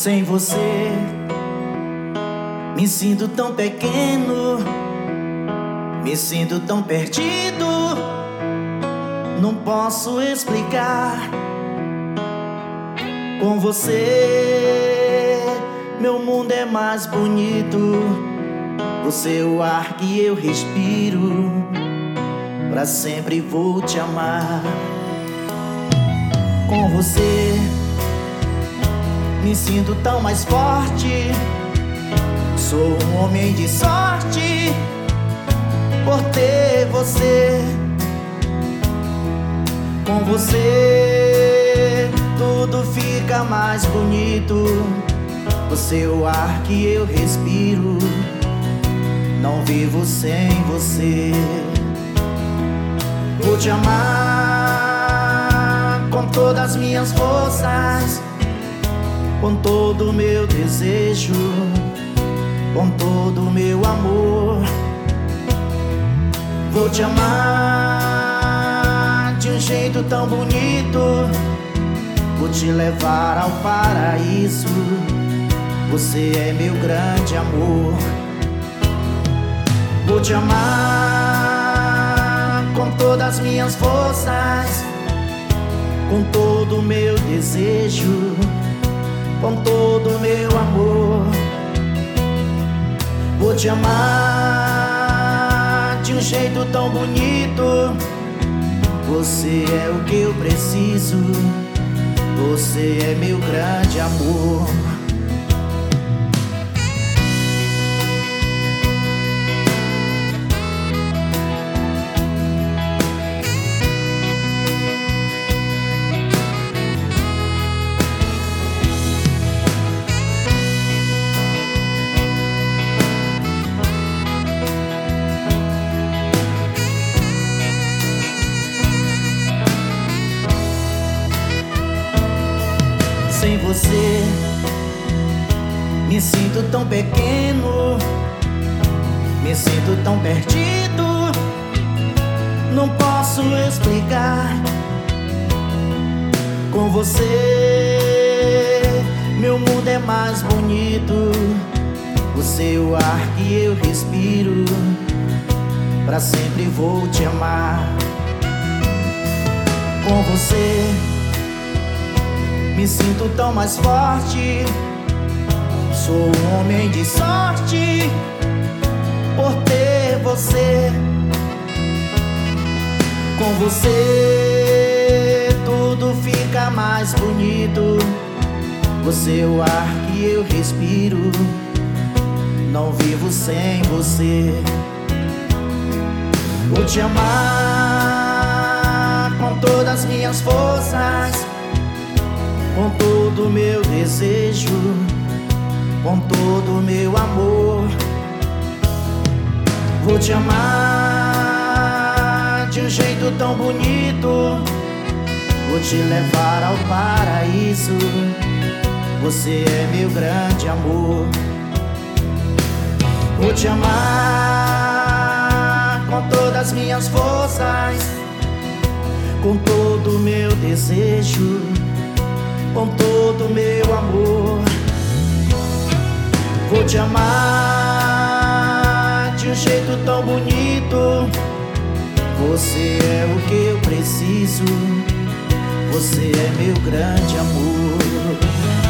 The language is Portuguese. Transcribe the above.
Sem você, me sinto tão pequeno, me sinto tão perdido. Não posso explicar. Com você, meu mundo é mais bonito. Você é o ar que eu respiro. Pra sempre vou te amar. Com você, me sinto tão mais forte. Sou um homem de sorte por ter você. Com você, tudo fica mais bonito. Você é o ar que eu respiro. Não vivo sem você. Vou te amar com todas as minhas forças, com todo o meu desejo, com todo o meu amor. Vou te amar de um jeito tão bonito. Vou te levar ao paraíso. Você é meu grande amor. Vou te amar com todas as minhas forças, com todo o meu desejo, com todo o meu amor. Vou te amar de um jeito tão bonito. Você é o que eu preciso. Você é meu grande amor. Sem você, me sinto tão pequeno, me sinto tão perdido. Não posso explicar. Com você, meu mundo é mais bonito. Você é o ar que eu respiro. Pra sempre vou te amar. Com você, me sinto tão mais forte. Sou um homem de sorte por ter você. Com você, tudo fica mais bonito. Você é o ar que eu respiro. Não vivo sem você. Vou te amar com todas as minhas forças, com todo o meu desejo, com todo o meu amor. Vou te amar de um jeito tão bonito. Vou te levar ao paraíso. Você é meu grande amor. Vou te amar com todas as minhas forças, com todo o meu desejo, com todo o meu amor. Vou te amar de um jeito tão bonito. Você é o que eu preciso. Você é meu grande amor.